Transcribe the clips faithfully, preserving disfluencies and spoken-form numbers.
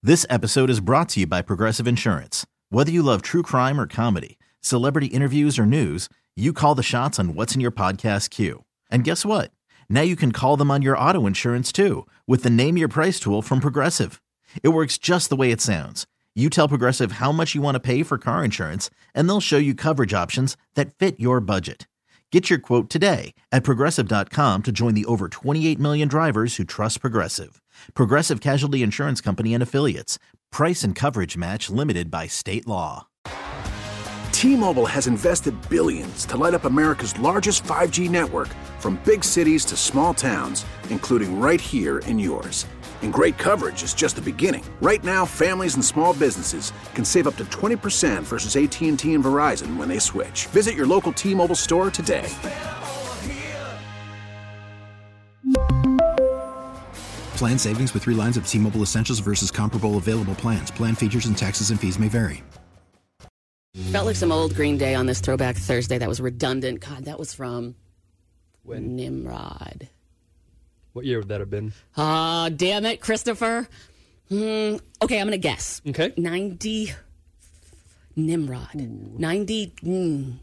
This episode is brought to you by Progressive Insurance. Whether you love true crime or comedy, celebrity interviews or news, you call the shots on what's in your podcast queue. And guess what? Now you can call them on your auto insurance too with the Name Your Price tool from Progressive. It works just the way it sounds. You tell Progressive how much you want to pay for car insurance, and they'll show you coverage options that fit your budget. Get your quote today at Progressive dot com to join the over twenty-eight million drivers who trust Progressive. Progressive Casualty Insurance Company and Affiliates. Price and coverage match limited by state law. T-Mobile has invested billions to light up America's largest five G network, from big cities to small towns, including right here in yours. And great coverage is just the beginning. Right now, families and small businesses can save up to twenty percent versus A T and T and Verizon when they switch. Visit your local T-Mobile store today. Plan savings with three lines of T-Mobile Essentials versus comparable available plans. Plan features and taxes and fees may vary. Felt like some old Green Day on this Throwback Thursday that was redundant. God, that was from when? Nimrod. What year would that have been? Ah, uh, damn it, Christopher. Hmm. Okay, I'm going to guess. Okay. ninety. Nimrod. Ooh. ninety. Mm,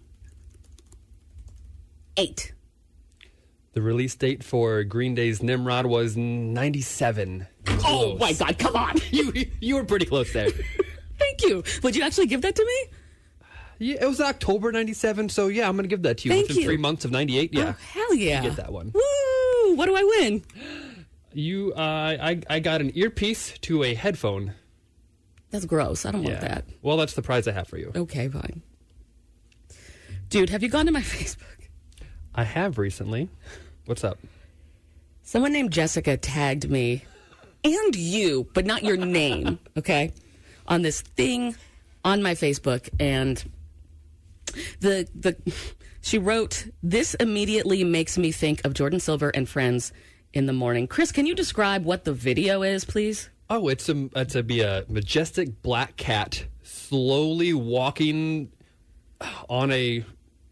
eight. The release date for Green Day's Nimrod was ninety-seven. Close. Oh, my God, come on. you you were pretty close there. Thank you. Would you actually give that to me? Yeah, it was October ninety-seven, so yeah, I'm going to give that to you. Thank Within you. three months of ninety-eight, yeah. Oh, hell yeah. You get that one. Woo! What do I win? You, uh, I, I got an earpiece to a headphone. That's gross. I don't yeah. want that. Well, that's the prize I have for you. Okay, fine. Dude, have you gone to my Facebook? I have recently. What's up? Someone named Jessica tagged me, and you, but not your name, okay, on this thing on my Facebook, and the the she wrote, "This immediately makes me think of Jordan Silver and Friends in the morning." Chris, can you describe what the video is, please? Oh, it's a it's a be a majestic black cat slowly walking on a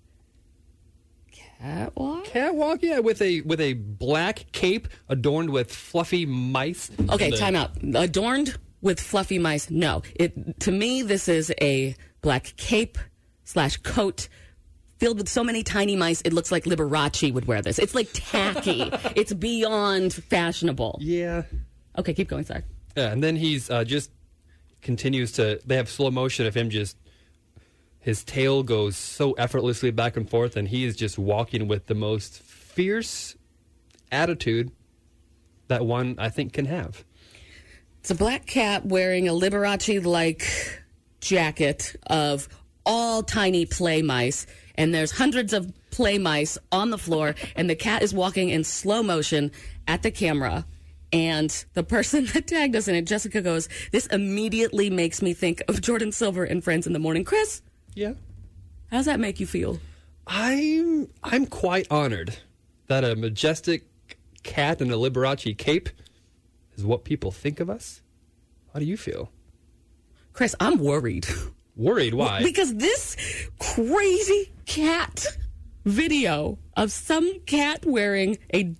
catwalk. Catwalk, yeah, with a with a black cape adorned with fluffy mice. Okay, the, time out. Adorned with fluffy mice? No. It to me, this is a black cape slash coat filled with so many tiny mice. It looks like Liberace would wear this. It's like tacky. It's beyond fashionable. Yeah. Okay, keep going. Sorry. Yeah, and then he's uh, just continues to. They have slow motion of him just. His tail goes so effortlessly back and forth, and he is just walking with the most fierce attitude that one, I think, can have. It's a black cat wearing a Liberace-like jacket of all tiny play mice, and there's hundreds of play mice on the floor, and the cat is walking in slow motion at the camera. And the person that tagged us in it, Jessica, goes, "This immediately makes me think of Jordan Silver and Friends in the Morning." Chris? Yeah. How does that make you feel? I'm I'm quite honored that a majestic cat in a Liberace cape is what people think of us. How do you feel? Chris, I'm worried. Worried? Why? Because this crazy cat video of some cat wearing a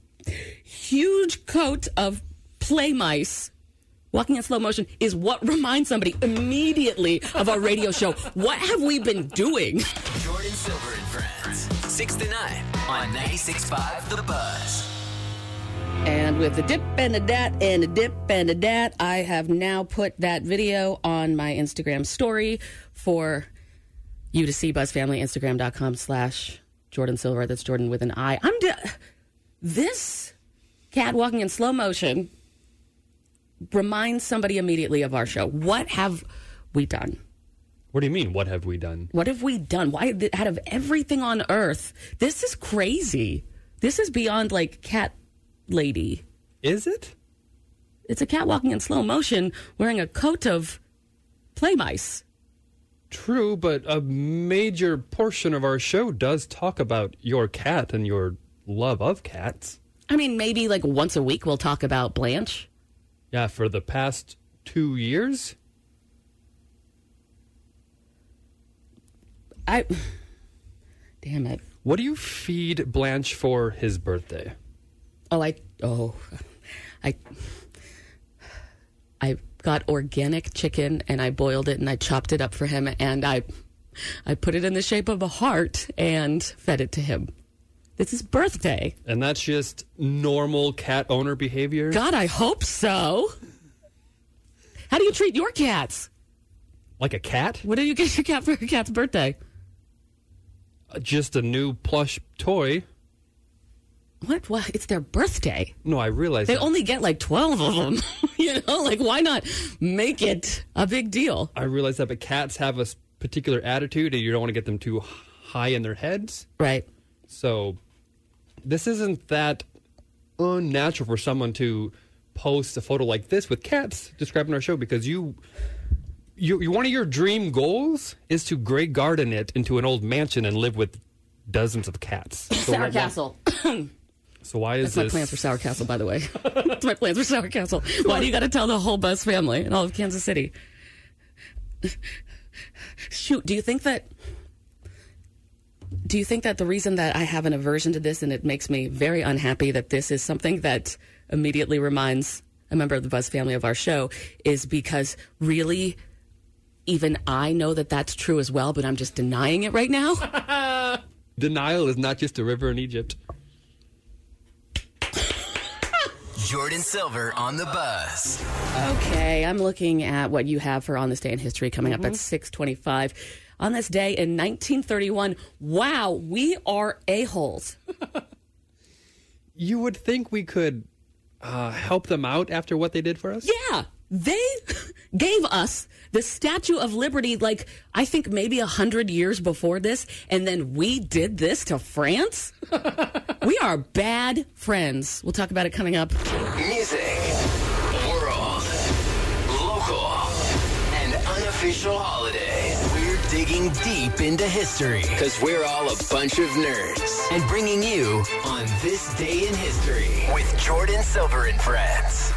huge coat of play mice walking in slow motion is what reminds somebody immediately of our radio show. What have we been doing? Jordan Silver and Friends, six to nine on ninety-six point five The Buzz. And with a dip and a dat and a dip and a dat, I have now put that video on my Instagram story for you to see. BuzzFamily, Instagram.com slash Jordan Silver. That's Jordan with an I. I'm de- This cat walking in slow motion reminds somebody immediately of our show. What have we done? What do you mean, what have we done? What have we done? Why, out of everything on earth, this is crazy. This is beyond, like, cat lady. Is it? It's a cat walking in slow motion wearing a coat of play mice. True, but a major portion of our show does talk about your cat and your love of cats. I mean, maybe like once a week we'll talk about Blanche. Yeah, for the past two years. I... Damn it. What do you feed Blanche for his birthday? Oh, I... Oh. I... I got organic chicken and I boiled it and I chopped it up for him and I I put it in the shape of a heart and fed it to him. It's his birthday. And that's just normal cat owner behavior? God, I hope so. How do you treat your cats? Like a cat? What do you get your cat for your cat's birthday? Uh, just a new plush toy. What? What? It's their birthday. No, I realize They that. only get like twelve of them. You know, like why not make it a big deal? I realize that, but cats have a s- particular attitude and you don't want to get them too high in their heads. Right. So this isn't that unnatural for someone to post a photo like this with cats describing our show because you, you, you one of your dream goals is to Grey Garden it into an old mansion and live with dozens of cats. So Sour why- Castle. So why is That's my this? plans for Sour Castle, by the way. That's my plans for Sour Castle. Why do you got to tell the whole Buzz family and all of Kansas City? Shoot, do you think that... Do you think that the reason that I have an aversion to this and it makes me very unhappy that this is something that immediately reminds a member of the Buzz family of our show is because really even I know that that's true as well, but I'm just denying it right now? Denial is not just a river in Egypt. Jordan Silver on the Buzz. Okay, I'm looking at what you have for On This Day in History coming up at six twenty-five. On this day in nineteen thirty-one, wow, we are a-holes. You would think we could uh, help them out after what they did for us? Yeah, they gave us the Statue of Liberty, like, I think maybe a hundred years before this, and then we did this to France? We are bad friends. We'll talk about it coming up. Music, world, local, and unofficial holiday. We're digging deep into history because we're all a bunch of nerds and bringing you On This Day in History with Jordan Silver and friends.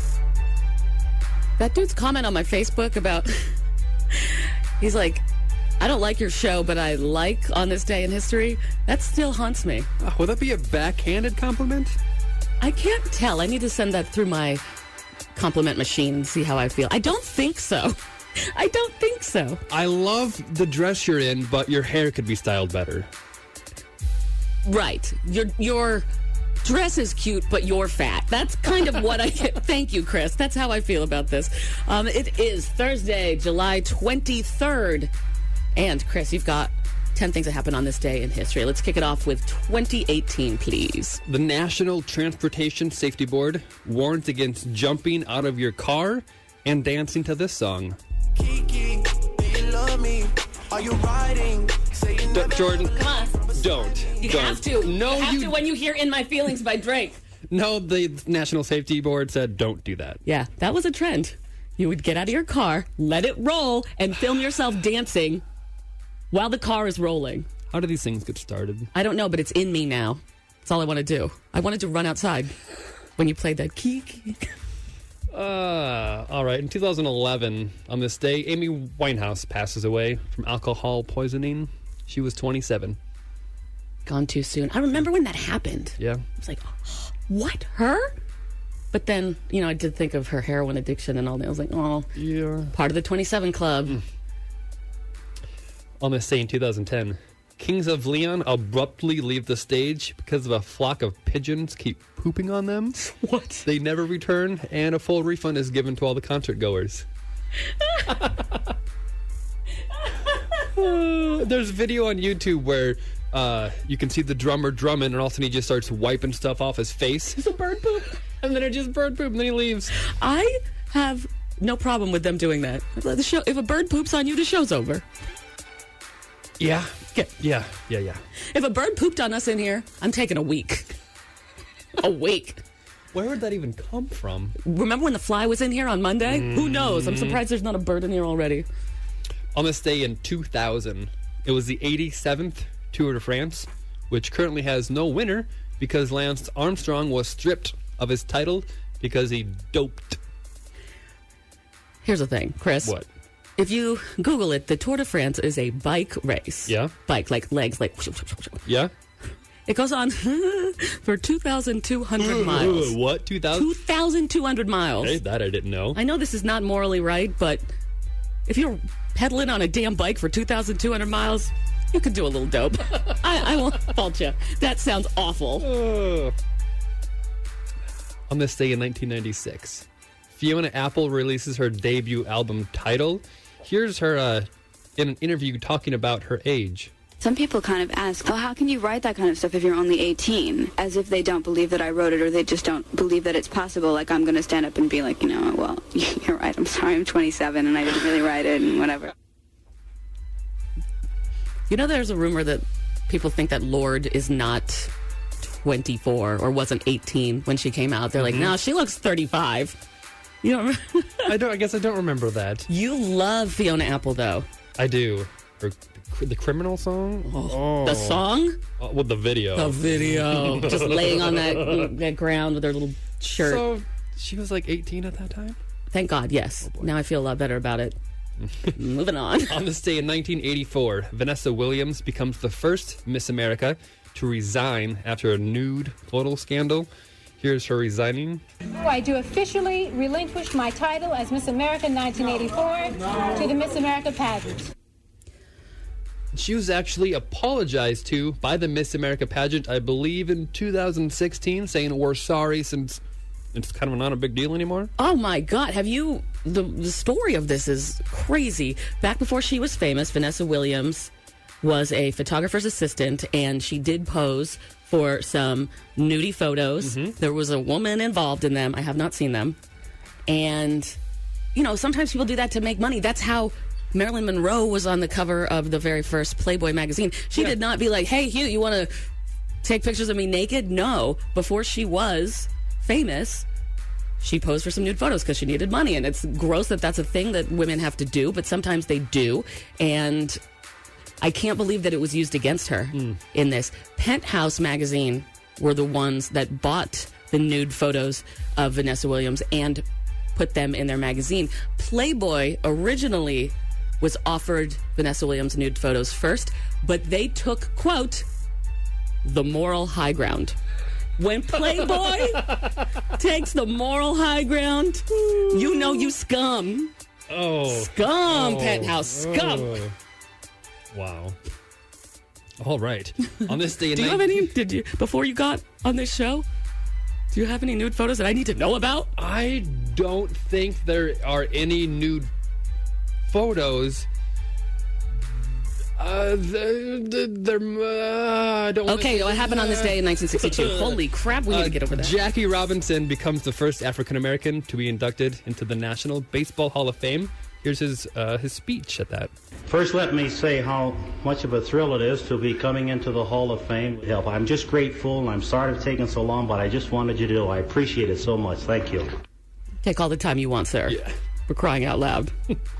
That dude's comment on my Facebook about, he's like, I don't like your show, but I like On This Day in History. That still haunts me. Uh, would that be a backhanded compliment? I can't tell. I need to send that through my compliment machine and see how I feel. I don't think so. I don't think so. I love the dress you're in, but your hair could be styled better. Right. Your your dress is cute, but you're fat. That's kind of what I get. Thank you, Chris. That's how I feel about this. Um, it is Thursday, July twenty-third. And, Chris, you've got ten things that happened on this day in history. Let's kick it off with twenty eighteen, please. The National Transportation Safety Board warns against jumping out of your car and dancing to this song. Kiki, do you love me? Are you riding? Say you D- never Jordan, Come on. don't. You don't. have to. No, you have you to when you hear In My Feelings by Drake. No, the National Safety Board said don't do that. Yeah, that was a trend. You would get out of your car, let it roll, and film yourself dancing while the car is rolling. How do these things get started? I don't know, but it's in me now. That's all I want to do. I wanted to run outside when you played that key. key. Uh, all right. In two thousand eleven, on this day, Amy Winehouse passes away from alcohol poisoning. She was twenty-seven. Gone too soon. I remember when that happened. Yeah. I was like, oh, what? Her? But then, you know, I did think of her heroin addiction and all that. I was like, oh, Yeah. part of the twenty-seven club. Mm. On this day in two thousand ten, Kings of Leon abruptly leave the stage because of a flock of pigeons keep pooping on them. What? They never return, and a full refund is given to all the concert goers. There's video on YouTube where uh, you can see the drummer drumming, and all of a sudden he just starts wiping stuff off his face. It's a bird poop. And then it just bird poop, and then he leaves. I have no problem with them doing that. The show, if a bird poops on you, the show's over. Yeah. Okay. Yeah, yeah, yeah. If a bird pooped on us in here, I'm taking a week. A week. Where would that even come from? Remember when the fly was in here on Monday? Mm. Who knows? I'm surprised there's not a bird in here already. On this day in two thousand, it was the eighty-seventh Tour de France, which currently has no winner because Lance Armstrong was stripped of his title because he doped. Here's the thing, Chris. What? If you Google it, the Tour de France is a bike race. Yeah. Bike, like legs, like. Yeah? It goes on for two thousand two hundred miles. What? two thousand? two thousand two hundred miles. Hey, that I didn't know. I know this is not morally right, but if you're pedaling on a damn bike for two thousand two hundred miles, you could do a little dope. I, I won't fault you. That sounds awful. Uh, on this day in nineteen ninety-six, Fiona Apple releases her debut album Tidal. Here's her uh, in an interview talking about her age. Some people kind of ask, oh, how can you write that kind of stuff if you're only eighteen? As if they don't believe that I wrote it, or they just don't believe that it's possible. Like, I'm going to stand up and be like, you know, well, you're right, I'm sorry, I'm twenty-seven and I didn't really write it and whatever. You know, there's a rumor that people think that Lorde is not twenty-four or wasn't eighteen when she came out. They're Mm-hmm. like, no, she looks thirty-five. You don't I don't. I guess I don't remember that. You love Fiona Apple, though. I do. Her, the criminal song? Oh. The song? Oh, well, the video. The video. Just laying on that, that ground with her little shirt. So, she was like eighteen at that time? Thank God, yes. Oh, now I feel a lot better about it. Moving on. On this day in nineteen eighty-four, Vanessa Williams becomes the first Miss America to resign after a nude photo scandal. Here's her resigning. I do officially relinquish my title as Miss America nineteen eighty-four to the Miss America pageant. She was actually apologized to by the Miss America pageant, I believe, in two thousand sixteen, saying we're sorry since it's kind of not a big deal anymore. Oh, my God. Have you... The, the story of this is crazy. Back before she was famous, Vanessa Williams was a photographer's assistant, and she did pose for some nudie photos. Mm-hmm. There was a woman involved in them. I have not seen them. And, you know, sometimes people do that to make money. That's how Marilyn Monroe was on the cover of the very first Playboy magazine. She yeah. did not be like, hey, Hugh, you want to take pictures of me naked? No. Before she was famous, she posed for some nude photos because she needed money. And it's gross that that's a thing that women have to do, but sometimes they do. And I can't believe that it was used against her mm. in this. Penthouse magazine were the ones that bought the nude photos of Vanessa Williams and put them in their magazine. Playboy originally was offered Vanessa Williams nude photos first, but they took, quote, the moral high ground. When Playboy takes the moral high ground, you know you scum. Oh. Scum, oh. Penthouse, scum. Oh. Wow. All right. On this day in Do you have any, did you, before you got on this show, do you have any nude photos that I need to know about? I don't think there are any nude photos. Uh, they're, they're, uh, I don't okay, say, what happened on this day in nineteen sixty-two? Holy crap, we need uh, to get over that. Jackie Robinson becomes the first African-American to be inducted into the National Baseball Hall of Fame. Here's his uh, his speech at that. First, let me say how much of a thrill it is to be coming into the Hall of Fame. Help. I'm just grateful, and I'm sorry it's taken so long, but I just wanted you to know I appreciate it so much. Thank you. Take all the time you want, sir. Yeah. We're crying out loud.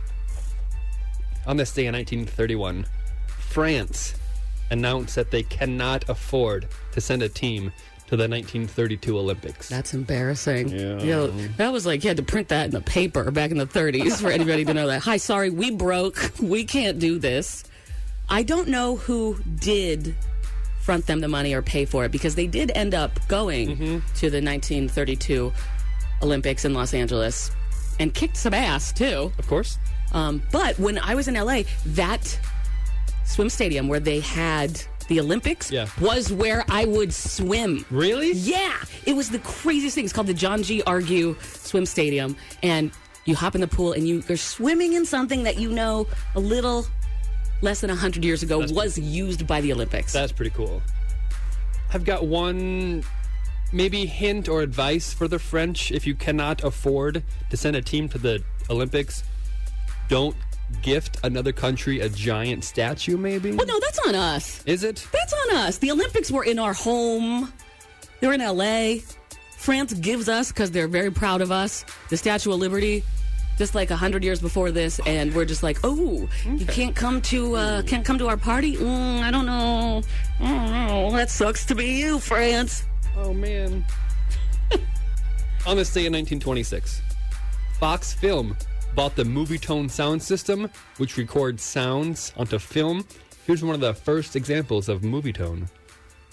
On this day in nineteen thirty-one, France announced that they cannot afford to send a team to the nineteen thirty-two Olympics. That's embarrassing. Yeah. You know, that was like you had to print that in the paper back in the thirties for anybody to know that. Hi, sorry, we broke. We can't do this. I don't know who did front them the money or pay for it because they did end up going mm-hmm. to the nineteen thirty-two Olympics in Los Angeles and kicked some ass, too. Of course. Um, but when I was in L A, that swim stadium where they had the Olympics yeah. was where I would swim. Really? Yeah. It was the craziest thing. It's called the John G. Argue Swim Stadium. And you hop in the pool and you, you're swimming in something that you know a little less than one hundred years ago That's was used by the Olympics. That's pretty cool. I've got one maybe hint or advice for the French. If you cannot afford to send a team to the Olympics, don't gift another country a giant statue, maybe? Well, no, that's on us. Is it? That's on us. The Olympics were in our home. They're in L A. France gives us, because they're very proud of us, the Statue of Liberty, just like a hundred years before this, and we're just like, oh, okay. you can't come to uh, can't come to our party? Mm, I don't know. I don't know. That sucks to be you, France. Oh, man. On this day in nineteen twenty-six, Fox Film bought the Movietone sound system, which records sounds onto film. Here's one of the first examples of Movietone.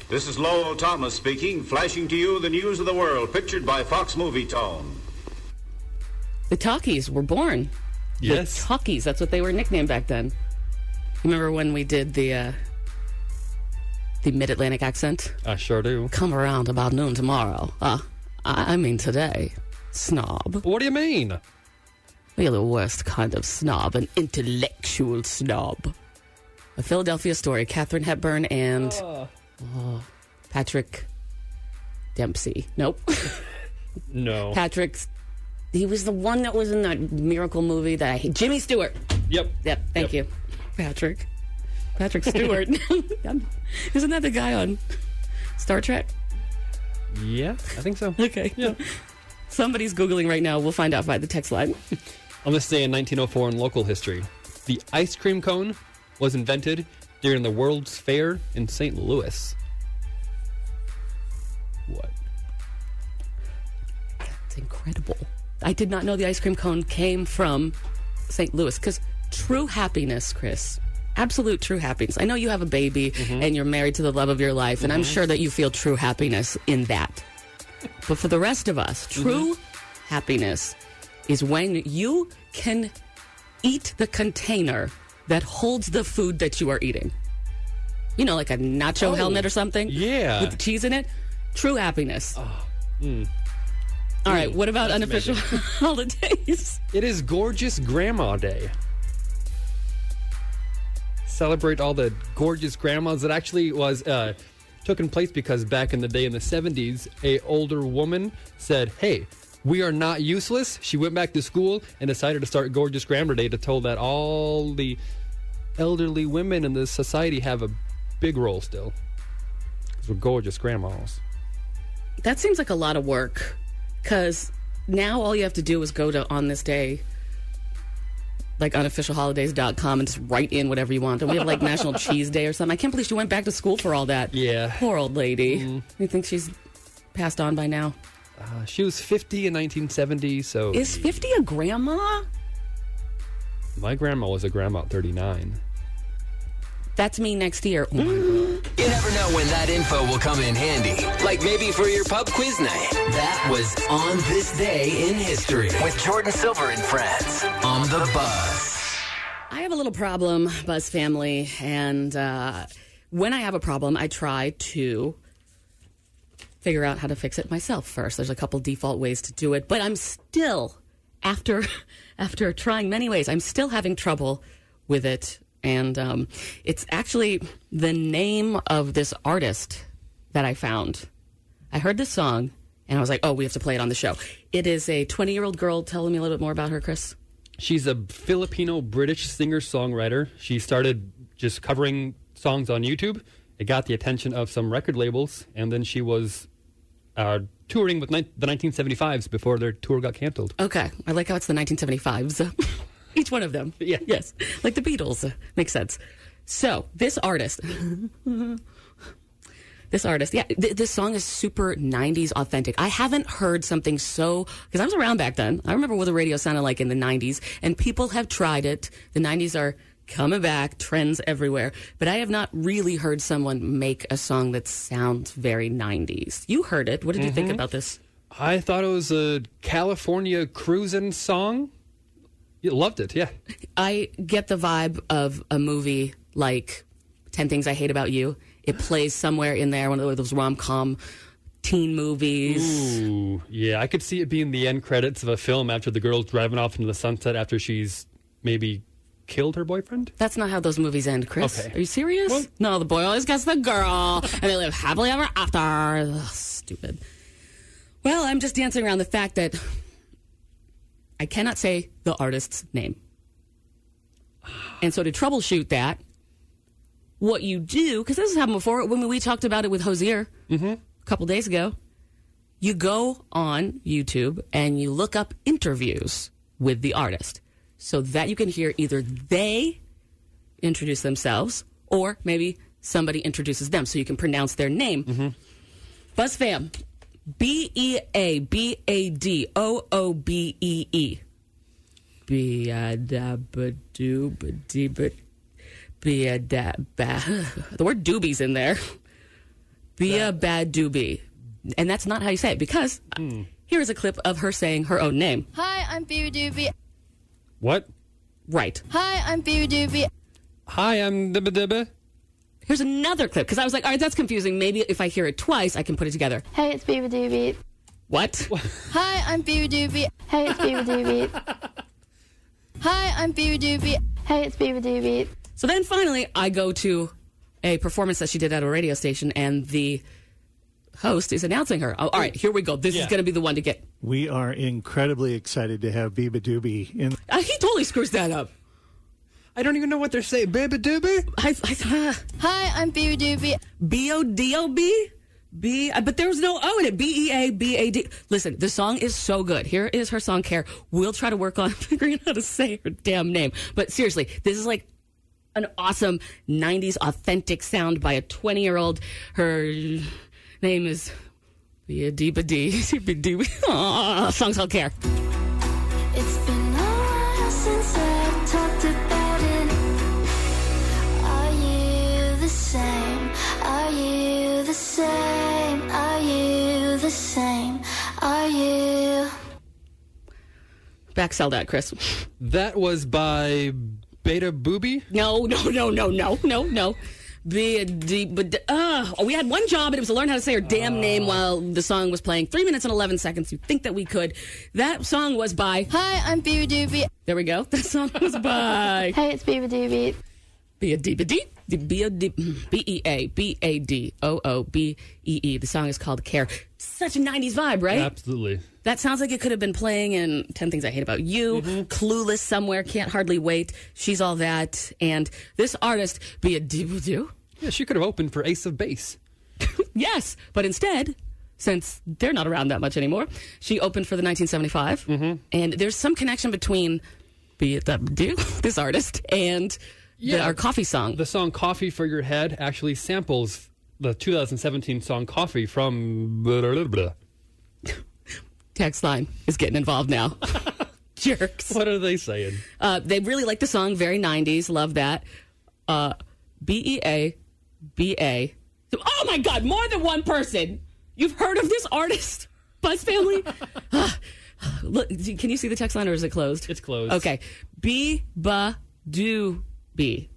This is Lowell Thomas speaking, flashing to you the news of the world, pictured by Fox Movie Tone. The Talkies were born. Yes. The Talkies, that's what they were nicknamed back then. Remember when we did the uh, the Mid-Atlantic accent? I sure do. Come around about noon tomorrow. Uh, I, I mean today. Snob. What do you mean? You're the worst kind of snob, an intellectual snob. A Philadelphia Story, Katharine Hepburn and Oh. oh, Patrick Dempsey. Nope. No. Patrick, he was the one that was in that Miracle movie that I hate. Jimmy Stewart. Yep. Yep, thank Yep. you. Patrick. Patrick Stewart. Isn't that the guy on Star Trek? Yeah, I think so. Okay. Yeah. Somebody's Googling right now. We'll find out by the text line. On this day in nineteen oh four in local history, the ice cream cone was invented during the World's Fair in Saint Louis. What? That's incredible. I did not know the ice cream cone came from Saint Louis, because true happiness, Chris, absolute true happiness. I know you have a baby Mm-hmm. and you're married to the love of your life, and I'm sure that you feel true happiness in that. But for the rest of us, true Mm-hmm. happiness is when you can eat the container that holds the food that you are eating. You know, like a nacho Oh, helmet or something? yeah. With the cheese in it. True happiness. Oh, mm. All right, what about That's unofficial amazing. holidays? It is Gorgeous Grandma Day. Celebrate all the gorgeous grandmas. It actually was uh, took in place because back in the day in the seventies, a older woman said, "Hey, we are not useless." She went back to school and decided to start Gorgeous Grandma Day to tell that all the elderly women in this society have a big role still. Because we're gorgeous grandmas. That seems like a lot of work, because now all you have to do is go to On This Day, like unofficial holidays dot com, and just write in whatever you want. And we have like National Cheese Day or something. I can't believe she went back to school for all that. Yeah. Poor old lady. Mm. You think she's passed on by now? Uh, she was fifty in nineteen seventy, so... Is fifty a grandma? My grandma was a grandma at thirty-nine. That's me next year. Oh my God. You never know when that info will come in handy. Like maybe for your pub quiz night. That was On This Day in History with Jordan Silver and friends on the Buzz. I have a little problem, Buzz family, and uh, when I have a problem, I try to figure out how to fix it myself first. There's a couple default ways to do it, but I'm still, after after trying many ways, I'm still having trouble with it. And um, it's actually the name of this artist that I found. I heard this song, and I was like, oh, we have to play it on the show. It is a twenty-year-old girl. Tell me a little bit more about her, Chris. She's a Filipino-British singer-songwriter. She started just covering songs on YouTube. It got the attention of some record labels, and then she was uh, touring with ni- the nineteen seventy-fives before their tour got canceled. Okay. I like how it's the nineteen seventy-fives. Each one of them. Yeah. Yes. Like the Beatles. Makes sense. So, this artist... This artist, yeah, th- this song is super nineties authentic. I haven't heard something so, because I was around back then. I remember what the radio sounded like in the nineties, and people have tried it. The nineties are coming back, trends everywhere. But I have not really heard someone make a song that sounds very nineties. You heard it. What did you think about this? I thought it was a California cruising song. You loved it, yeah. I get the vibe of a movie like ten Things I Hate About You. It plays somewhere in there, one of those rom-com teen movies. Ooh, yeah, I could see it being the end credits of a film after the girl's driving off into the sunset after she's maybe killed her boyfriend. That's not how those movies end, Chris. Okay. Are you serious? Well, no, the boy always gets the girl, and they live happily ever after. Ugh, stupid. Well, I'm just dancing around the fact that I cannot say the artist's name. And so to troubleshoot that, what you do, because this has happened before, when we talked about it with Hosier mm-hmm. a couple days ago, you go on YouTube and you look up interviews with the artist so that you can hear either they introduce themselves or maybe somebody introduces them so you can pronounce their name. Mm-hmm. BuzzFam, B E A B A D O O B E E. Be-a-da-ba-doo-ba-dee-ba. Be a da ba. The word doobie's in there. Bia Bad Doobie. And that's not how you say it, because Hmm. here is a clip of her saying her own name. Hi, I'm Bia Doobie. What? Right. Hi, I'm Bia Doobie. Hi, I'm Dibba Dibba. Here's another clip, because I was like, all right, that's confusing. Maybe if I hear it twice, I can put it together. Hey, it's Bia Doobie. What? Hi, I'm Bia Doobie. Hey, it's Bia Doobie. Hi, I'm Bia Doobie. Hey, it's Bia Doobie. So then finally, I go to a performance that she did at a radio station, and the host is announcing her. Oh, all right, here we go. This Yeah. is going to be the one to get. We are incredibly excited to have Biba Doobie in. Uh, he totally screws that up. I don't even know what they're saying. Baby Doobie? I, I, uh, Hi, I'm Bia Doobie. B O D O B? B, uh, but there was no O in it. B E A B A D. Listen, the song is so good. Here is her song, Care. We'll try to work on figuring out how to say her damn name. But seriously, this is like an awesome nineties authentic sound by a twenty-year-old. Her name is Bia Deepa D. Aw, song's called Care. It's been a while since I've talked about it. Are you the same? Are you the same? Are you the same? Are you? Back sell that, Chris. That was by Beta Booby? No, no, no, no, no, no, no. Be a deep, but uh, we had one job, and it was to learn how to say her damn name while the song was playing. Three minutes and eleven seconds. You think that we could? That song was by. Hi, I'm Bia Doobie. There we go. That song was by. Hey, it's Bia Doobie. Be a deep, deep, B E A B A D O O B E E. The song is called Care. Such a nineties vibe, right? Absolutely. That sounds like it could have been playing in ten Things I Hate About You, Mm-hmm. Clueless Somewhere, Can't Hardly Wait, She's All That, and this artist, Be a Doo Doo. Yeah, she could have opened for Ace of Base. Yes, but instead, since they're not around that much anymore, she opened for the nineteen seventy-five, Mm-hmm. and there's some connection between Be a Doo Doo, this artist, and the, our coffee song. The song Coffee for Your Head actually samples the two thousand seventeen song Coffee from blah, blah, blah. Text line is getting involved now. Jerks. What are they saying? Uh, they really like the song, very nineties, love that. Uh, B E A B A. Oh my God, more than one person. You've heard of this artist, Buzz Family? Look, can you see the text line, or is it closed? It's closed. Okay. B ba do B.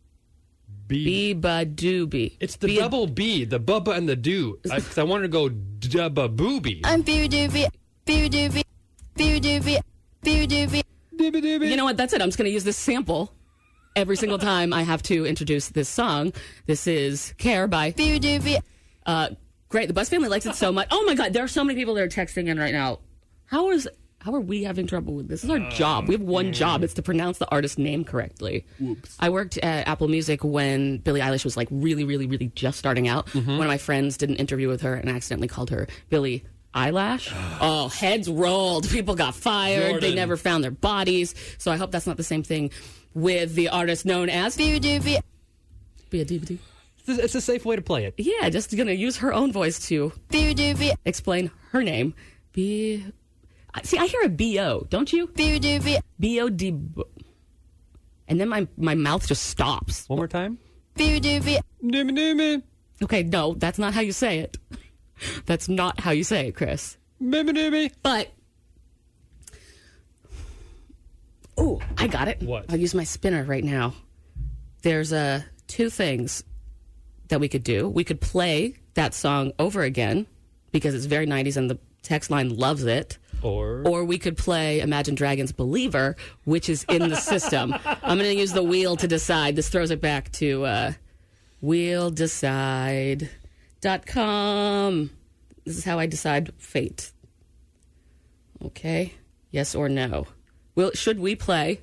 B. ba do B. It's the B- double B, the Bubba and the Do. Because I, I wanted to go Dubba Booby. I'm Bia Doobie. Bia Doobie. Bia Doobie. Bia Doobie. Dibba dibba. You know what? That's it. I'm just going to use this sample every single time I have to introduce this song. This is Care by Bia Doobie. Uh, great. The Buzz Family likes it so much. Oh my God, there are so many people that are texting in right now. How is how are we having trouble with this? This is our job. We have one job. It's to pronounce the artist's name correctly. Whoops. I worked at Apple Music when Billie Eilish was like really, really, really just starting out. Mm-hmm. One of my friends did an interview with her and accidentally called her Billie Eyelash. Oh, heads rolled. People got fired. Jordan. They never found their bodies. So I hope that's not the same thing with the artist known as Bia Doobie. Be a D V D. It's a- It's a safe way to play it. Yeah, just gonna use her own voice to Bia Doobie. explain her name. B. See, I hear a B O, don't you? Bia Doobie. B O D. And then my, my mouth just stops. One more time. Bia Doobie. Dimmy dimmy. Okay, no, that's not how you say it. That's not how you say it, Chris. Dimmy dimmy. But. Oh, I got it. What? I'll use my spinner right now. There's uh, two things that we could do. We could play that song over again because it's very nineties and the text line loves it. Or. Or we could play Imagine Dragons' Believer, which is in the system. I'm going to use the wheel to decide. This throws it back to uh, wheel decide dot com. This is how I decide fate. Okay. Yes or no? Will, should we play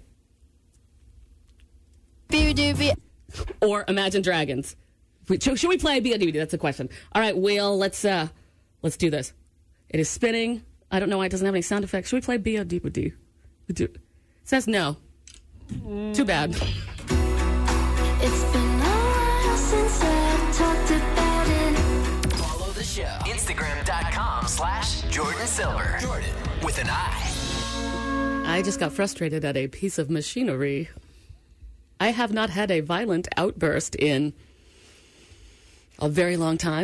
Bia Doobie. or Imagine Dragons? Should, should we play B O D? That's the question. All right, wheel, let's, uh, let's do this. It is spinning. I don't know why it doesn't have any sound effects. Should we play B O D? It says no. Too bad. It's been a while since I've talked about it. Follow the show. Instagram.com slash Jordan Silver. Jordan with an I. I just got frustrated at a piece of machinery. I have not had a violent outburst in a very long time.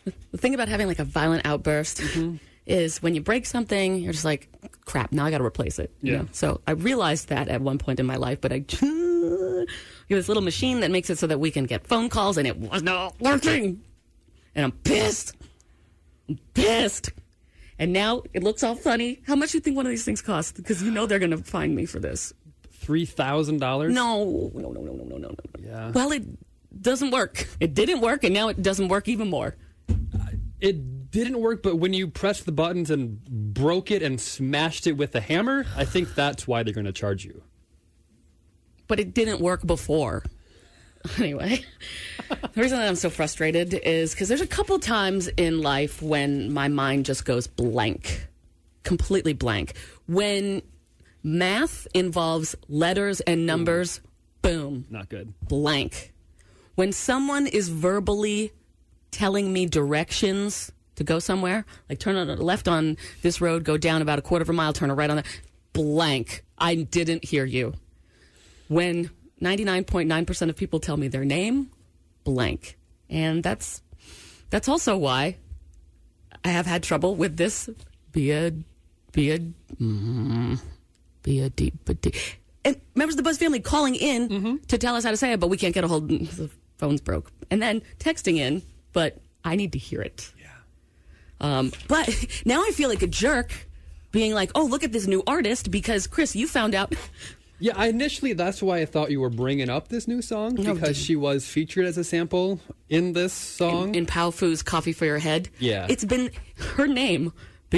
the thing about having like a violent outburst mm-hmm. is when you break something, you're just like, crap, now I got to replace it. You Yeah. know? So I realized that at one point in my life, but I get this little machine that makes it so that we can get phone calls, and it was not working. And I'm pissed. I'm pissed. And now it looks all funny. How much do you think one of these things costs? Because you know they're going to find me for this. three thousand dollars? No, no, no, no, no, no, no. Yeah. Well, it doesn't work. It didn't work, and now it doesn't work even more. It didn't work, but when you pressed the buttons and broke it and smashed it with a hammer, I think that's why they're going to charge you. But it didn't work before. Anyway, the reason that I'm so frustrated is because there's a couple times in life when my mind just goes blank, completely blank. When math involves letters and numbers, Ooh. Boom. Not good. Blank. When someone is verbally telling me directions to go somewhere, like turn on the left on this road, go down about a quarter of a mile, turn a right on that, blank. I didn't hear you. When ninety-nine point nine percent of people tell me their name, blank. And that's that's also why I have had trouble with this be a be a mm, be a deep but deep. And members of the Buzz family calling in mm-hmm. to tell us how to say it, but we can't get a hold. The phone's broke. And then texting in, but I need to hear it. Yeah. Um, but now I feel like a jerk being like, oh, look at this new artist because, Chris, you found out. Yeah, I initially, that's why I thought you were bringing up this new song, No, because she was featured as a sample in this song. In, in Pao Fu's Coffee for Your Head. Yeah. It's been, her name,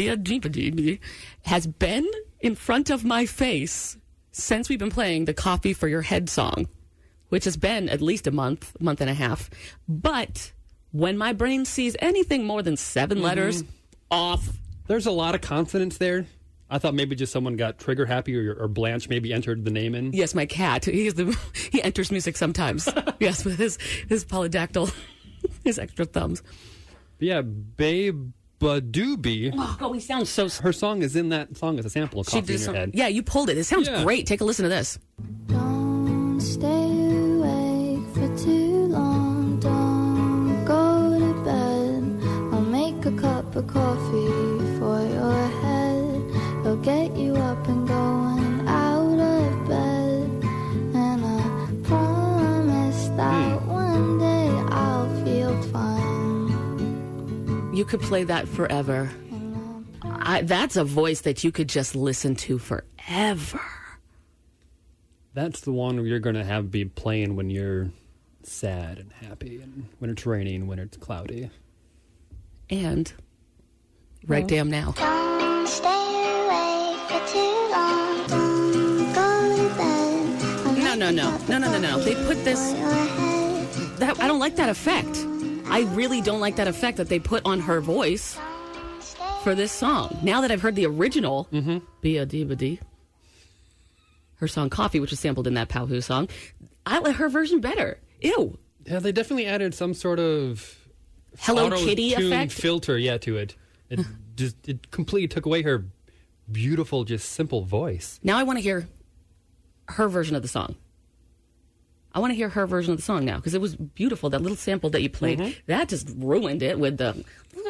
has been in front of my face since we've been playing the Coffee for Your Head song, which has been at least a month, month and a half. But when my brain sees anything more than seven mm-hmm. letters, off. There's a lot of confidence there. I thought maybe just someone got trigger happy, or, or Blanche maybe entered the name in. Yes, my cat. He is the he enters music sometimes. Yes, with his his polydactyl, his extra thumbs. But yeah, Babe Doobie. Oh, God, we sound so. Her song is in that song as a sample of Coffee in Your some, Head. Yeah, you pulled it. It sounds yeah. great. Take a listen to this. Don't stay awake for too long. Don't go to bed. I'll make a cup of coffee for your head. It'll get you up and going out of bed. And I promise that mm. one day I'll feel fine. You could play that forever. I, that's a voice that you could just listen to forever. That's the one you're going to have be playing when you're sad and happy, and when it's raining, when it's cloudy. And right damn now. Don't stay awake for too long. Don't go to bed. No, no, no. No, no, no, no. They put this... That, I don't like that effect. I really don't like that effect that they put on her voice for this song. Now that I've heard the original, mm-hmm. B A D B D, her song Coffee, which was sampled in that Pao Fu song, I like her version better. Ew. Yeah, they definitely added some sort of Hello Kitty effect filter, yeah, to it. It just it completely took away her beautiful, just simple voice. Now I want to hear her version of the song. I want to hear her version of the song now, because it was beautiful. That little sample that you played, mm-hmm. that just ruined it with the...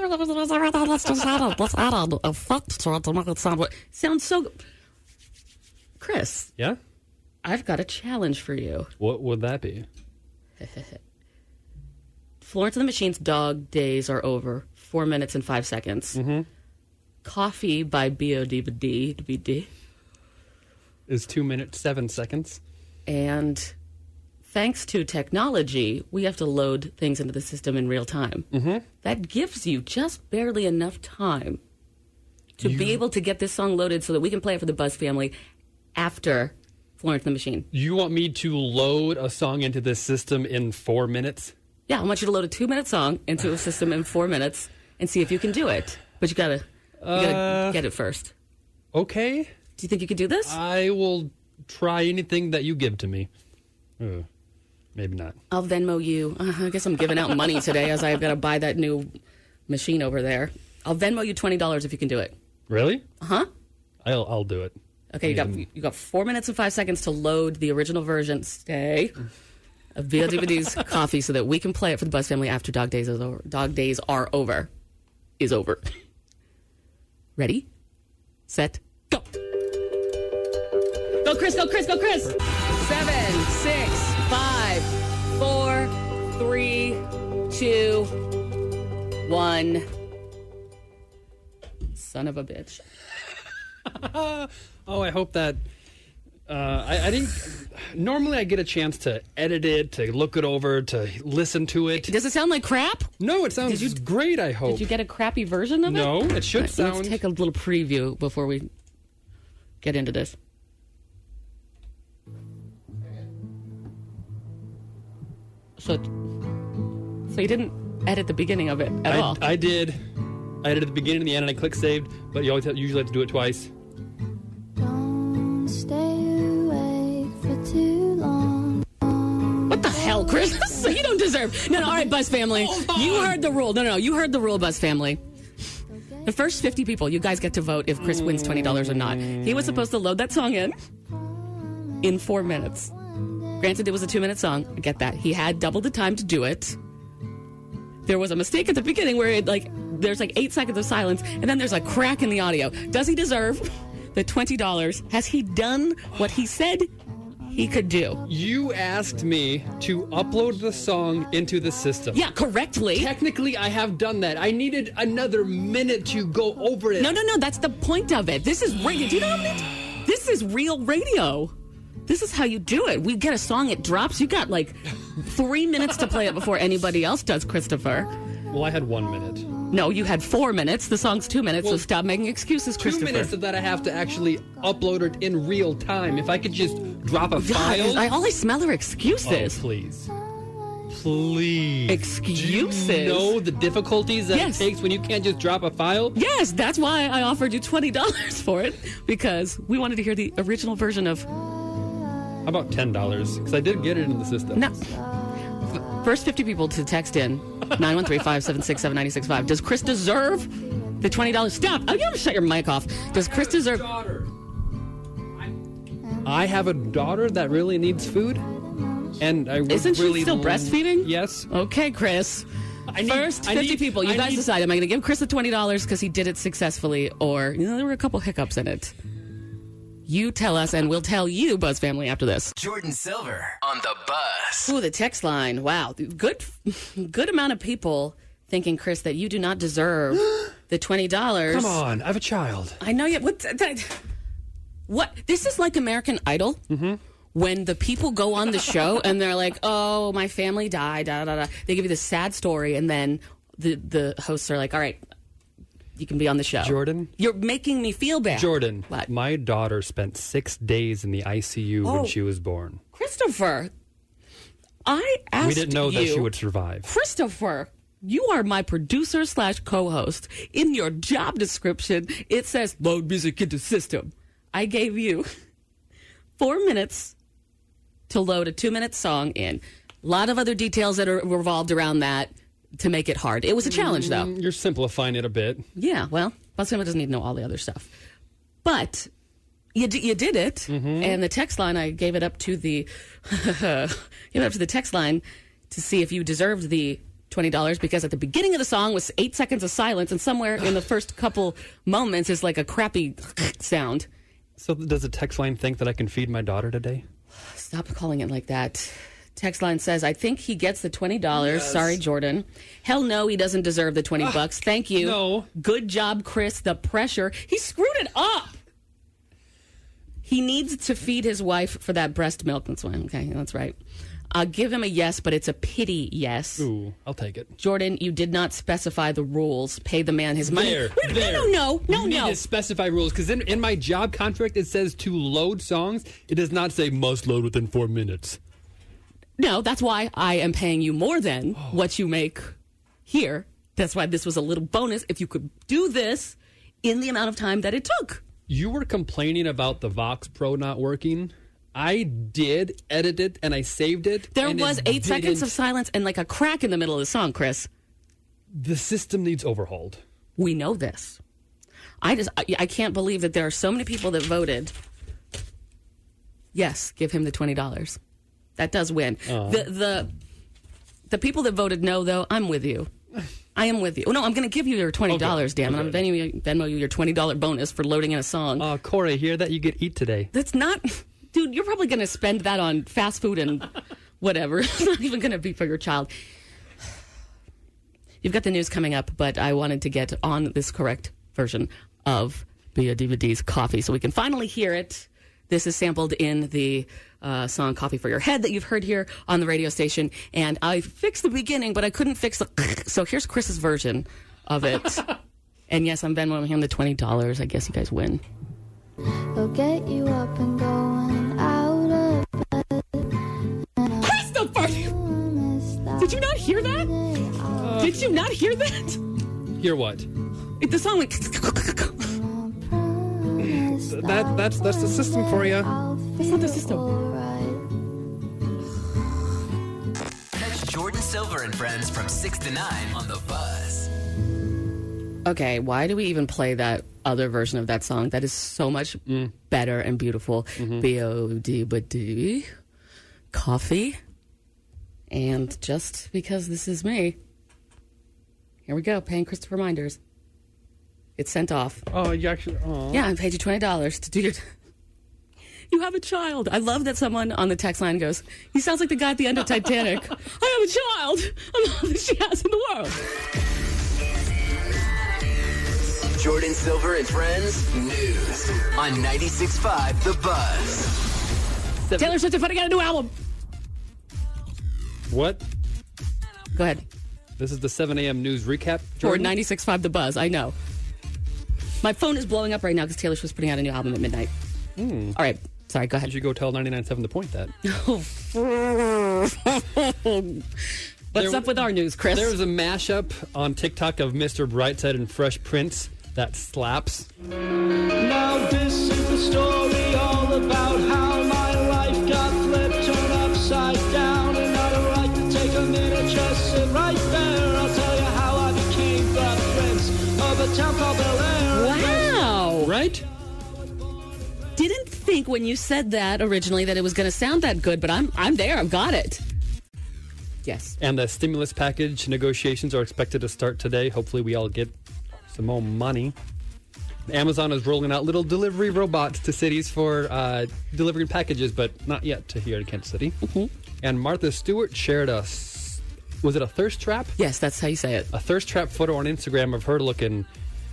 Sounds so... Chris. Yeah? I've got a challenge for you. What would that be? Florence and the Machine's Dog Days Are Over. Four minutes and five seconds. Mm-hmm. Coffee by B O D B D is two minutes, seven seconds. And... thanks to technology, we have to load things into the system in real time. Mm-hmm. That gives you just barely enough time to you... be able to get this song loaded so that we can play it for the Buzz family after Florence and the Machine. You want me to load a song into this system in four minutes? Yeah, I want you to load a two-minute song into a system in four minutes and see if you can do it. But you gotta, you gotta uh, get it first. Okay. Do you think you could do this? I will try anything that you give to me. Ugh. Maybe not. I'll Venmo you. Uh, I guess I'm giving out money today as I've got to buy that new machine over there. I'll Venmo you twenty dollars if you can do it. Really? Uh-huh. I'll I'll do it. Okay, you got you got four minutes and five seconds to load the original version. Stay. of B D V D's coffee so that we can play it for the Buzz family after Dog Days is over. Dog Days are over. Is over. Ready? Set. Go. Go, Chris. Go, Chris. Go, Chris. Seven, six, five, four, three, two, one. Son of a bitch. Oh, I hope that... Uh, I, I didn't... Normally I get a chance to edit it, to look it over, to listen to it. Does it sound like crap? No, it sounds you, great, I hope. Did you get a crappy version of it? No, it should right, sound... Let's take a little preview before we get into this. So, so you didn't edit the beginning of it at I, all? I did. I edited the beginning and the end, and I click saved, but you always have, usually have to do it twice. Don't stay awake for too long. What the hell, Chris? You don't deserve... No, no, all right, Buzz family. You heard the rule. No, no, no, you heard the rule, Buzz family. The first fifty people, you guys get to vote if Chris wins twenty dollars or not. He was supposed to load that song in in four minutes. Granted, it was a two-minute song. I get that. He had double the time to do it. There was a mistake at the beginning where it, like, there's like eight seconds of silence, and then there's a crack in the audio. Does he deserve the twenty dollars? Has he done what he said he could do? You asked me to upload the song into the system. Yeah, correctly. Technically, I have done that. I needed another minute to go over it. No, no, no. That's the point of it. This is radio. Do you know how many? This is real radio. This is how you do it. We get a song, it drops. You got like three minutes to play it before anybody else does, Christopher. Well, I had one minute. No, you had four minutes. The song's two minutes, well, so stop making excuses, two Christopher. Two minutes of that I have to actually upload it in real time. If I could just drop a God, file. I, all I smell are excuses. Oh, please. Please. Excuses? Do you know the difficulties that yes. it takes when you can't just drop a file? Yes, that's why I offered you twenty dollars for it, because we wanted to hear the original version of... How about ten dollars? Because I did get it in the system. No. First fifty people to text in, nine one three, five seven six, seven nine six five. Does Chris deserve the twenty dollars? Stop. I'm going to shut your mic off. Does Chris deserve... I have a daughter that really needs food. And I Isn't really she still l- breastfeeding? Yes. Okay, Chris. I need, First I fifty need, people, you I guys need, decide. Am I going to give Chris the twenty dollars because he did it successfully, or you know, there were a couple hiccups in it? You tell us, and we'll tell you, Buzz family, after this. Jordan Silver on the Buzz. Ooh, the text line. Wow, good, good amount of people thinking, Chris, that you do not deserve the twenty dollars. Come on, I have a child. I know you. What? That, what? This is like American Idol. Mm-hmm. When the people go on the show and they're like, "Oh, my family died," da da da. They give you this sad story, and then the the hosts are like, "All right, you can be on the show." Jordan, you're making me feel bad. Jordan, what? My daughter spent six days in the I C U oh, when she was born. Christopher, I asked We didn't know you, that she would survive. Christopher, you are my producer slash co-host. In your job description, it says load music into system. I gave you four minutes to load a two-minute song in. A lot of other details that are revolved around that to make it hard. It was a challenge, though. Mm, you're simplifying it a bit. Yeah, well, BuzzFamily doesn't need to know all the other stuff. But you, d- you did it, mm-hmm. and the text line, I gave it up to the gave it up to the text line to see if you deserved the twenty dollars, because at the beginning of the song was eight seconds of silence, and somewhere in the first couple moments is like a crappy sound. So does the text line think that I can feed my daughter today? Stop calling it like that. Text line says, I think he gets the twenty dollars. Yes. Sorry, Jordan. Hell no, he doesn't deserve the twenty bucks. Thank you. No. Good job, Chris. The pressure. He screwed it up. He needs to feed his wife for that breast milk. That's why. Okay, that's right. I'll give him a yes, but it's a pity yes. Ooh, I'll take it. Jordan, you did not specify the rules. Pay the man his money. There, Wait, there. No, no, no, you no. need to specify rules, because in, in my job contract it says to load songs. It does not say must load within four minutes. No, that's why I am paying you more than oh. what you make here. That's why this was a little bonus if you could do this in the amount of time that it took. You were complaining about the Vox Pro not working. I did edit it and I saved it. There and was it eight didn't. seconds of silence and like a crack in the middle of the song, Chris. The system needs overhauled. We know this. I just I, I can't believe that there are so many people that voted. Yes, give him the twenty dollars. That does win. Aw. The the the people that voted no, though, I'm with you. I am with you. No, I'm going to give you your twenty dollars, Okay. damn it. I'm Okay. going to Venmo you your twenty dollars bonus for loading in a song. Oh, Corey, hear that? You get eat today. That's not... Dude, you're probably going to spend that on fast food and whatever. It's not even going to be for your child. You've got the news coming up, but I wanted to get on this correct version of Bia D V D's Coffee so we can finally hear it. This is sampled in the uh, song Coffee for Your Head that you've heard here on the radio station. And I fixed the beginning, but I couldn't fix the... So here's Chris's version of it. And yes, I'm Venmoing him the twenty dollars. I guess you guys win. They'll get you up and going out of bed. Christopher! Did you not hear that? Did you not hear that? Hear what? It, the song went... That that's that's the system for you. That's not the system. Catch Jordan Silver and friends from six to nine on The Buzz. Okay, why do we even play that other version of that song? That is so much better and beautiful. B O D B D Coffee. And just because this is me, here we go, paying Christopher Minders. It's sent off. Oh, you actually... Oh. Yeah, I paid you twenty dollars to do your... You have a child. I love that someone on the text line goes, he sounds like the guy at the end of Titanic. I have a child. I'm all that she has in the world. Jordan Silver and friends news on ninety-six point five The Buzz. Taylor Swift and Funny got a new album. What? Go ahead. This is the seven a.m. news recap, Or Jordan? ninety-six point five The Buzz, I know. My phone is blowing up right now because Taylor Swift's putting out a new album at midnight. Hmm. All right, sorry, go You ahead. should go tell ninety-nine point seven to point that. What's There- up with our news, Chris? There was a mashup on TikTok of Mister Brightside and Fresh Prince that slaps. Now this is the story all about how my life got flipped, turned upside down, and I'd like to take a minute, just sit right there. I'll tell you how I became the prince of a town called Bel Air. Wow. Right? Didn't think when you said that originally that it was going to sound that good, but I'm I'm there. I've got it. Yes. And the stimulus package negotiations are expected to start today. Hopefully we all get some more money. Amazon is rolling out little delivery robots to cities for uh, delivering packages, but not yet to here in Kansas City. Mm-hmm. And Martha Stewart shared a, s- was it a thirst trap? Yes, that's how you say it. A thirst trap photo on Instagram of her looking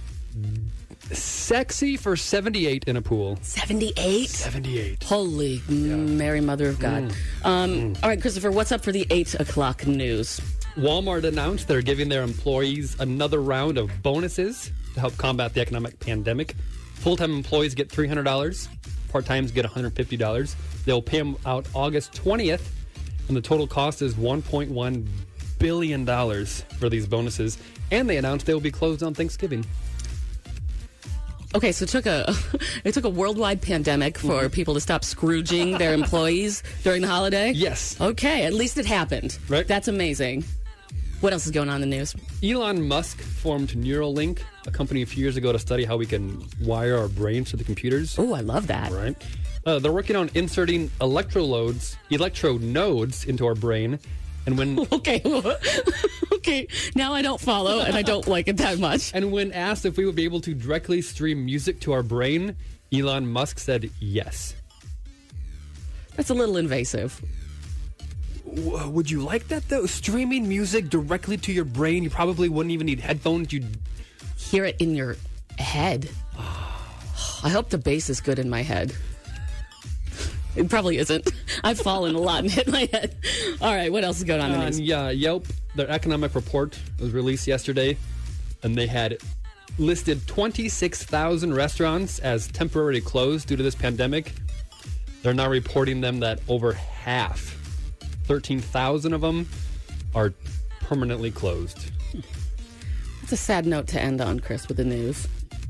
sexy for seventy-eight in a pool. seventy-eight? seventy-eight. Holy Mary Mother of God. Mm. Um, Mm. All right, Christopher, what's up for the eight o'clock news? Walmart announced they're giving their employees another round of bonuses to help combat the economic pandemic. Full-time employees get three hundred dollars. Part-times get one hundred fifty dollars. They'll pay them out August twentieth, and the total cost is one point one billion dollars for these bonuses. And they announced they will be closed on Thanksgiving. Okay, so it took a it took a worldwide pandemic for Mhm. people to stop scrooging their employees during the holiday? Yes. Okay, at least it happened. Right. That's amazing. What else is going on in the news? Elon Musk formed Neuralink, a company a few years ago to study how we can wire our brains to the computers. Oh, I love that. Right. Uh, they're working on inserting electrodes, electrode nodes into our brain. And when okay, okay, now I don't follow and I don't like it that much. And when asked if we would be able to directly stream music to our brain, Elon Musk said yes. That's a little invasive. W- Would you like that though? Streaming music directly to your brain, you probably wouldn't even need headphones. You'd hear it in your head. I hope the bass is good in my head. It probably isn't. I've fallen a lot and hit my head. All right, what else is going on in the Uh, news? yeah, Yelp, their economic report was released yesterday, and they had listed twenty-six thousand restaurants as temporarily closed due to this pandemic. They're now reporting them that over half, thirteen thousand of them, are permanently closed. That's a sad note to end on, Chris, with the news.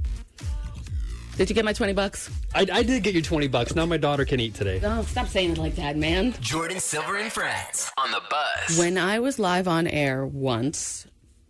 Did you get my twenty bucks? I, I did get you twenty bucks. Now my daughter can eat today. Oh, stop saying it like that, man. Jordan Silver and friends on The Buzz. When I was live on air once,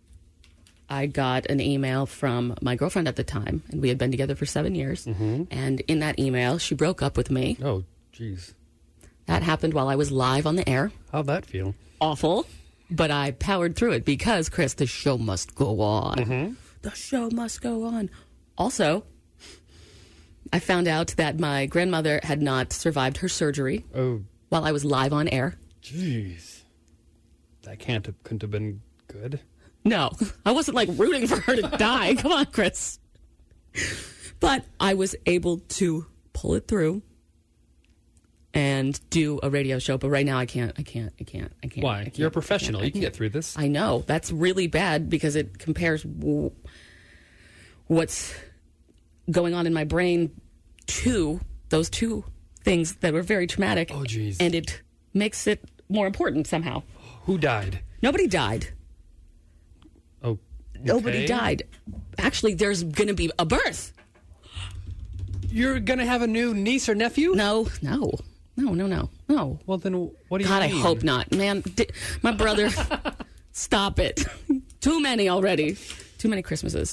I got an email from my girlfriend at the time, and we had been together for seven years. Mm-hmm. And in that email, she broke up with me. Oh, jeez. That happened while I was live on the air. How'd that feel? Awful, but I powered through it because, Chris, the show must go on. Mm-hmm. The show must go on. Also, I found out that my grandmother had not survived her surgery oh. while I was live on air. Jeez. That can't have, couldn't have been good. No, I wasn't like rooting for her to die. Come on, Chris. But I was able to pull it through and do a radio show. But right now I can't, I can't, I can't, I can't. Why? I can't, You're a professional. I You can get through this. I know. That's really bad because it compares w- what's going on in my brain to those two things that were very traumatic. Oh, geez. And it makes it more important somehow. Who died? Nobody died. Oh, okay. Nobody died. Actually, there's going to be a birth. You're going to have a new niece or nephew? No, no, no, no, no, no. Well, then what do you God, mean? I hope not. Man, di- my brother, stop it. Too many already. Too many Christmases.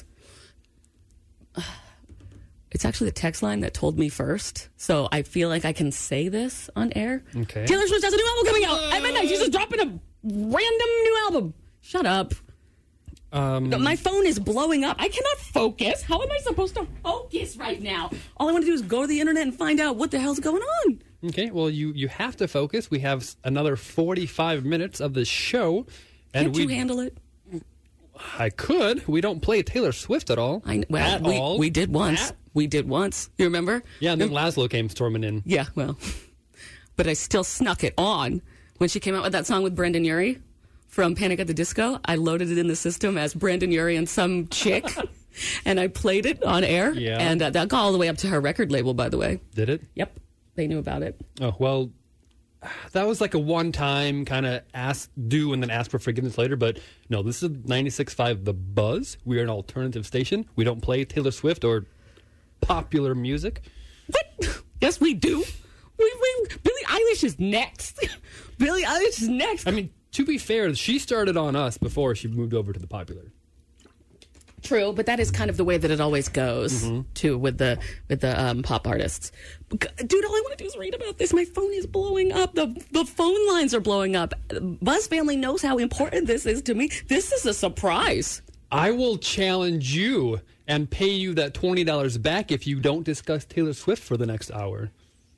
It's actually the text line that told me first, so I feel like I can say this on air. Okay. Taylor Swift has a new album coming out at midnight. She's just dropping a random new album. Shut up. Um, My phone is blowing up. I cannot focus. How am I supposed to focus right now? All I want to do is go to the internet and find out what the hell's going on. Okay, well, you, you have to focus. We have another forty-five minutes of the show. And Can't we, you handle it? I could. We don't play Taylor Swift at all. I, well, at we, all. we did once. At? We did once. You remember? Yeah, and then Laszlo came storming in. Yeah, well. But I still snuck it on. When she came out with that song with Brandon Urie from Panic at the Disco, I loaded it in the system as Brandon Urie and some chick, and I played it on air. Yeah. And uh, that got all the way up to her record label, by the way. Did it? Yep. They knew about it. Oh, well, that was like a one-time kind of ask, do, and then ask for forgiveness later. But no, this is ninety-six point five The Buzz. We are an alternative station. We don't play Taylor Swift or popular music. What? Yes, we do. We, we, Billie Eilish is next. Billie Eilish is next. I mean, to be fair, she started on us before she moved over to the popular. True, but that is kind of the way that it always goes, Mm-hmm. too, with the with the um, pop artists. Dude, all I want to do is read about this. My phone is blowing up. The the phone lines are blowing up. Buzz family knows how important this is to me. This is a surprise. I will challenge you and pay you that twenty dollars back if you don't discuss Taylor Swift for the next hour.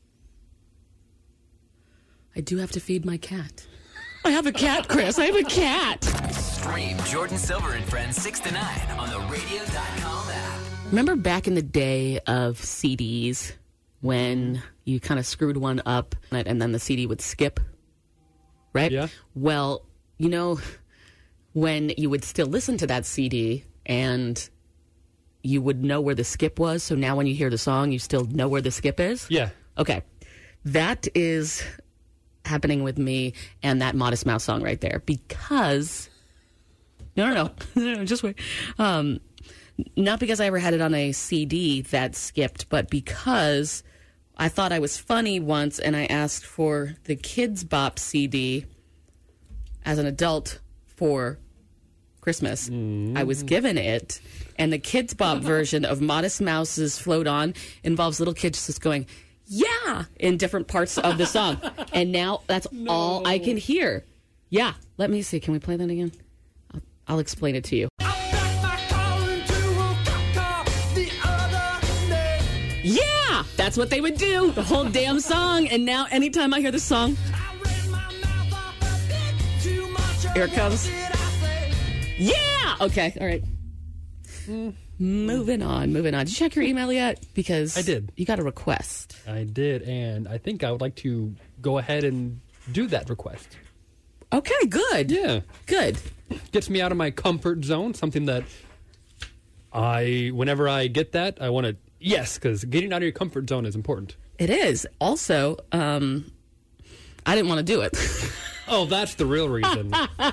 I do have to feed my cat. I have a cat, Chris. I have a cat. Stream Jordan Silver and Friends six to nine on the radio dot com app. Remember back in the day of C Ds when you kind of screwed one up and then the C D would skip? Right? Yeah. Well, you know, when you would still listen to that C D and you would know where the skip was, so now when you hear the song, you still know where the skip is? Yeah. Okay. That is happening with me and that Modest Mouse song right there because no no no, no, no just wait um not because I ever had it on a C D that skipped, but because I thought I was funny once and I asked for the Kids Bop C D as an adult for Christmas. Mm. I was given it, and the Kids Bop version of Modest Mouse's Float On involves little kids just going yeah, in different parts of the song. And now that's no. all I can hear. Yeah, let me see. Can we play that again? I'll, I'll explain it to you. Yeah, that's what they would do, the whole damn song. And now anytime I hear the song, here it comes. Yeah! Okay, all right. Mm. Moving on, moving on. Did you check your email yet? Because I did. You got a request. I did, and I think I would like to go ahead and do that request. Okay, good. Yeah. Good. Gets me out of my comfort zone, something that I, whenever I get that, I want to, yes, because getting out of your comfort zone is important. It is. Also, um, I didn't want to do it. Oh, that's the real reason.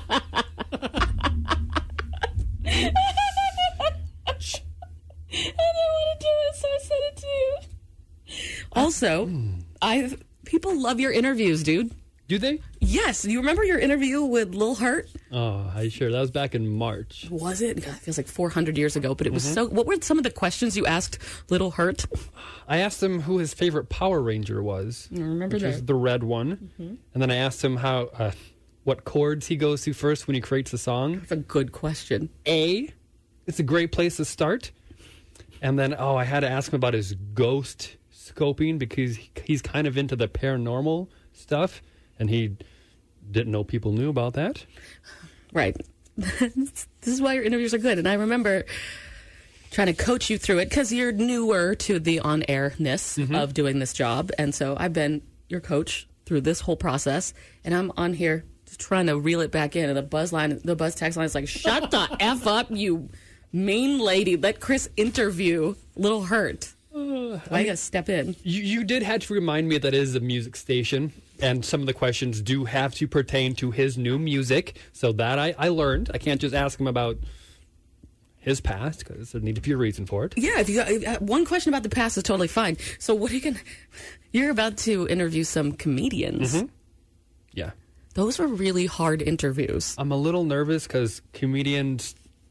I didn't want to do it, so I sent it to you. Also, I people love your interviews, dude. Do they? Yes. You remember your interview with Lil Hurt? Oh, I sure. That was back in March. Was it? God, it feels like four hundred years ago, but it was Mhm. so... What were some of the questions you asked Little Hurt? I asked him who his favorite Power Ranger was. I remember which that. was the red one. Mhm. And then I asked him how uh, what chords he goes to first when he creates a song. That's a good question. A. It's a great place to start. And then, oh, I had to ask him about his ghost scoping because he's kind of into the paranormal stuff. And he didn't know people knew about that. Right. This is why your interviews are good. And I remember trying to coach you through it because you're newer to the on-airness Mhm. of doing this job. And so I've been your coach through this whole process. And I'm on here just trying to reel it back in. And the buzz line, the buzz text line is like, shut the F up, you mean lady. Let Chris interview Little Hurt. Uh, I got to step in. You, you did have to remind me that it is a music station, and some of the questions do have to pertain to his new music. So that I, I learned. I can't just ask him about his past because there need to be a reason for it. Yeah, if you got, one question about the past is totally fine. So what are you going to... You're about to interview some comedians. Mhm. Yeah. Those were really hard interviews. I'm a little nervous because comedians...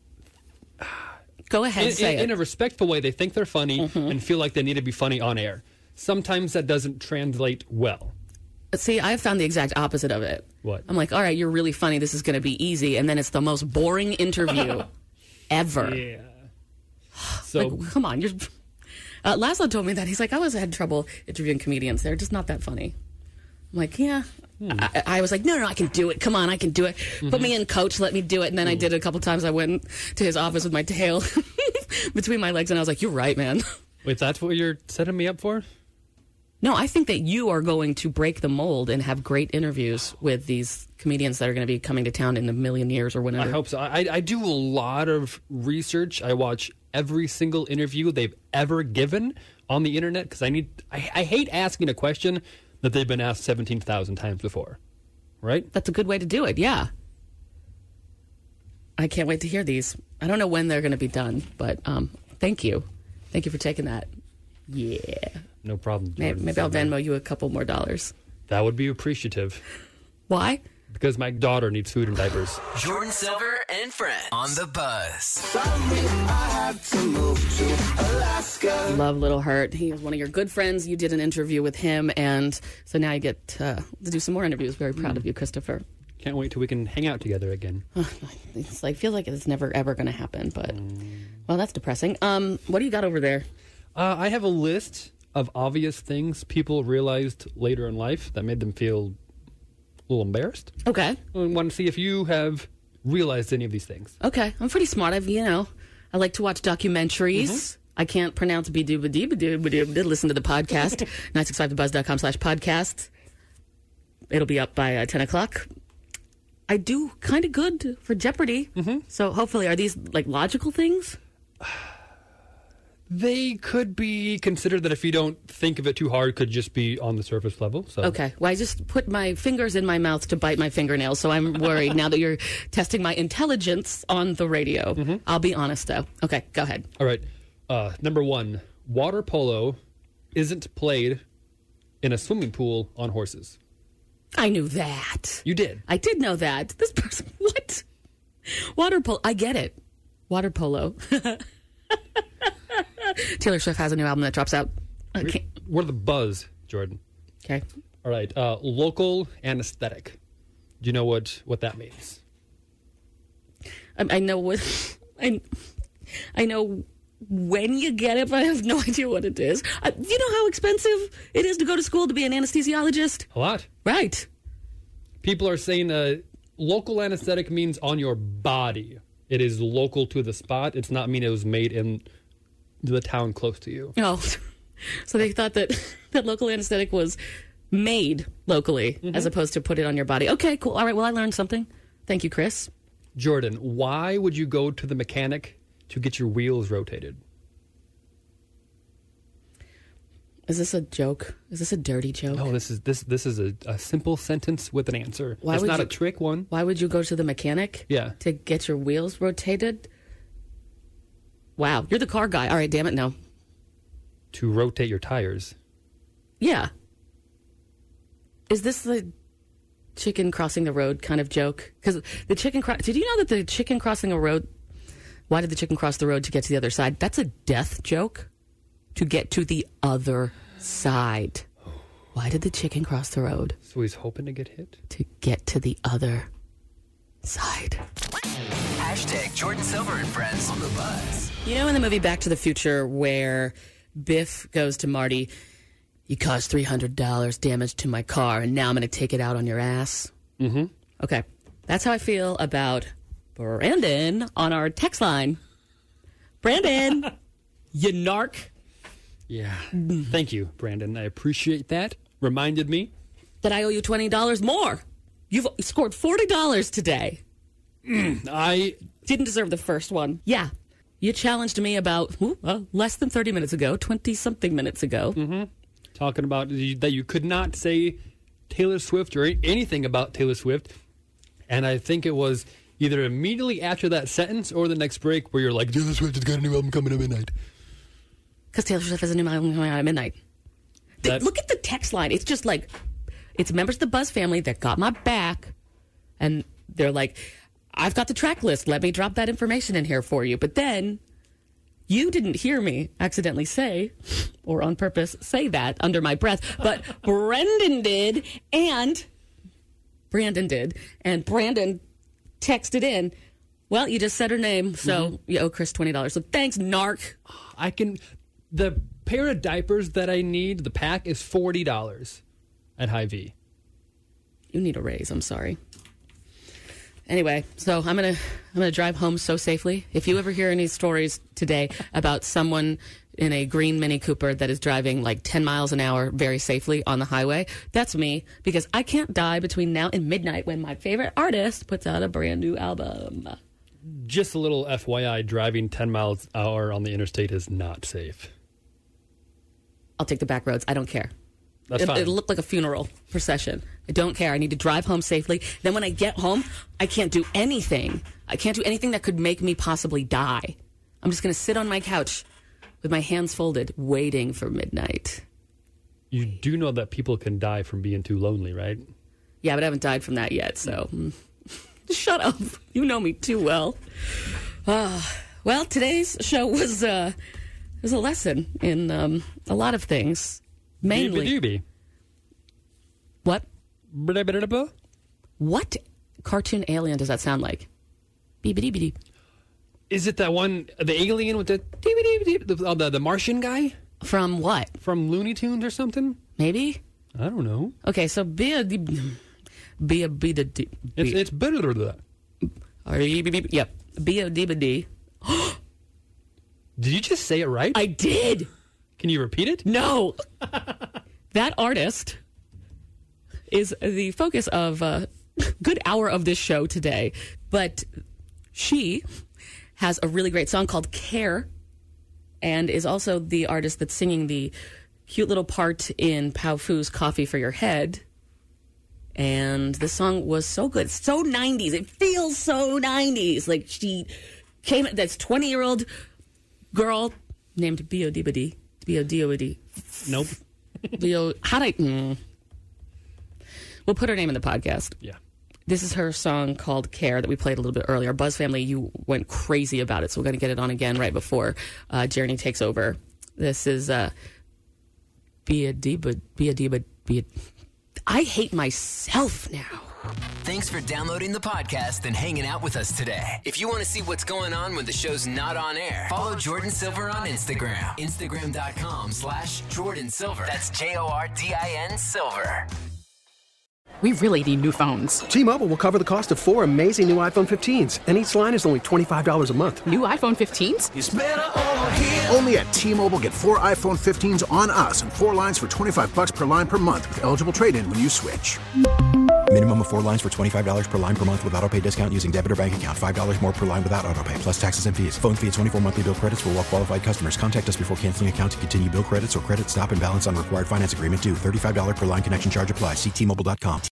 Go ahead, in, say in, it. in a respectful way, they think they're funny and feel like they need to be funny on air. Sometimes that doesn't translate well. See, I've found the exact opposite of it. What? I'm like, all right, you're really funny. This is going to be easy. And then it's the most boring interview ever. Yeah. So, Like, come on. You're... Uh, Laszlo told me that. He's like, I always had trouble interviewing comedians. They're just not that funny. I'm like, yeah. I, I was like, no, no, I can do it. Come on, I can do it. Put me in, coach. Let me do it. And then I did it a couple times. I went to his office with my tail between my legs, and I was like, you're right, man. wait, that's what you're setting me up for? No, I think that you are going to break the mold and have great interviews with these comedians that are going to be coming to town in a million years or whenever. I hope so. I, I do a lot of research. I watch every single interview they've ever given on the internet because I need. I, I hate asking a question that they've been asked seventeen thousand times before, right? That's a good way to do it, yeah. I can't wait to hear these. I don't know when they're going to be done, but um, thank you. Thank you for taking that. Yeah. No problem. Maybe, Jordan. maybe I'll Venmo you a couple more dollars. That would be appreciative. Why? Because my daughter needs food and diapers. Jordan Silver and friends on the Buzz. Love Little Hurt. He was one of your good friends. You did an interview with him, and so now you get uh, to do some more interviews. Very proud of you, Christopher. Can't wait till we can hang out together again. It's like feels like it's never ever going to happen, but well, that's depressing. Um, what do you got over there? Uh, I have a list of obvious things people realized later in life that made them feel a little embarrassed. Okay. I want to see if you have realized any of these things. Okay, I'm pretty smart. I've you know, I like to watch documentaries. Mm-hmm. I can't pronounce be doo ba doo ba doo ba doo. Listen to the podcast nine six five the buzz dot com slash podcast. It'll be up by uh, ten o'clock. I do kind of good for Jeopardy. Mm-hmm. So hopefully, are these like logical things? They could be considered that if you don't think of it too hard, could just be on the surface level. So Okay. Well, I just put my fingers in my mouth to bite my fingernails, so I'm worried now that you're testing my intelligence on the radio. Mm-hmm. I'll be honest, though. Okay, go ahead. All right. Uh, number one, water polo isn't played in a swimming pool on horses. I knew that. You did. I did know that. This person, what? Water polo. I get it. Water polo. Taylor Swift has a new album that drops out. Okay. We're the Buzz, Jordan. Okay. All right. Uh, local anesthetic. Do you know what, what that means? I, I know what. I, I know when you get it, but I have no idea what it is. Uh, you know how expensive it is to go to school to be an anesthesiologist? A lot. Right. People are saying uh, local anesthetic means on your body. It is local to the spot. It's not mean it was made in the town close to you. Oh, so they thought that that local anesthetic was made locally Mm-hmm. as opposed to put it on your body. Okay, cool. All right, well, I learned something. Thank you, Chris. Jordan, why would you go to the mechanic to get your wheels rotated? Is this a joke? Is this a dirty joke? No, this is this this is a, a simple sentence with an answer. Why it's would not you- a trick one. Why would you go to the mechanic? Yeah. To get your wheels rotated? Wow, you're the car guy. All right, damn it, no. To rotate your tires. Yeah. Is this the chicken crossing the road kind of joke? Because the chicken, cro- did you know that the chicken crossing a road, why did the chicken cross the road to get to the other side? That's a death joke. To get to the other side. Why did the chicken cross the road? So he's hoping to get hit? To get to the other side. Hashtag Jordan Silver and Friends on the Buzz. You know in the movie Back to the Future where Biff goes to Marty, you caused three hundred dollars damage to my car, and now I'm going to take it out on your ass? Mm-hmm. Okay. That's how I feel about Brandon on our text line. Brandon, you narc. Yeah. Thank you, Brandon. I appreciate that. Reminded me that I owe you twenty dollars more. You've scored forty dollars today. Mm, I didn't deserve the first one. Yeah. You challenged me about ooh, uh, less than thirty minutes ago, twenty-something minutes ago. Mm-hmm. Talking about that you could not say Taylor Swift or anything about Taylor Swift. And I think it was either immediately after that sentence or the next break where you're like, Taylor Swift has got a new album coming at midnight. Because Taylor Swift has a new album coming out at midnight. The, look at the text line. It's just like, it's members of the Buzz family that got my back. And they're like, I've got the track list. Let me drop that information in here for you. But then you didn't hear me accidentally say, or on purpose say that under my breath. But Brendan did, and Brandon did. And Brandon texted in, well, you just said her name, so mm-hmm. you owe Chris twenty dollars. So thanks, narc. I can... The pair of diapers that I need, the pack, is forty dollars at Hy-Vee. You need a raise. I'm sorry. Anyway, so I'm gonna I'm gonna drive home so safely. If you ever hear any stories today about someone in a green Mini Cooper that is driving like ten miles an hour very safely on the highway, that's me, because I can't die between now and midnight when my favorite artist puts out a brand new album. Just a little F Y I, driving ten miles an hour on the interstate is not safe. I'll take the back roads. I don't care. That's it, fine. It'll look like a funeral procession. I don't care. I need to drive home safely. Then when I get home, I can't do anything. I can't do anything that could make me possibly die. I'm just going to sit on my couch with my hands folded, waiting for midnight. You do know that people can die from being too lonely, right? Yeah, but I haven't died from that yet, so... Shut up. You know me too well. Uh, well, today's show was... Uh, There's a lesson in um, a lot of things. Mainly. Doobie-doobie. What? Blah-blah-blah-blah. What cartoon alien does that sound like? Beep-a-dee-be-dee. Is it that one, the alien with the the, the the Martian guy? From what? From Looney Tunes or something? Maybe? I don't know. Okay, so be a be a be the It's it's better than that. Yep. Be a dee dee. Did you just say it right? I did. Can you repeat it? No. That artist is the focus of a good hour of this show today. But she has a really great song called Care, and is also the artist that's singing the cute little part in Pao Fu's Coffee for Your Head. And the song was so good. So nineties. It feels so nineties. Like she came, that's twenty-year-old girl named B O D B D. B O D O D. Nope. B O How'd I... Mm. We'll put her name in the podcast. Yeah. This is her song called Care that we played a little bit earlier. Buzz Family, you went crazy about it, so we're going to get it on again right before uh, Journey takes over. This is uh, Be a Diva, Be a Diva, Be a... I hate myself now. Thanks for downloading the podcast and hanging out with us today. If you want to see what's going on when the show's not on air, follow Jordan Silver on Instagram. Instagram.com slash Jordan Silver. That's J O R D I N Silver. We really need new phones. T-Mobile will cover the cost of four amazing new iPhone fifteens, and each line is only twenty-five dollars a month. New iPhone fifteens? It's better over here. Only at T-Mobile, get four iPhone fifteens on us and four lines for twenty-five bucks per line per month with eligible trade-in when you switch. Minimum of four lines for twenty-five dollars per line per month with autopay discount using debit or bank account. five dollars more per line without autopay, plus taxes and fees. Phone fee at twenty-four monthly bill credits for well-qualified customers. Contact us before canceling account to continue bill credits or credit stop and balance on required finance agreement due. thirty-five dollars per line connection charge applies. See T Mobile dot com.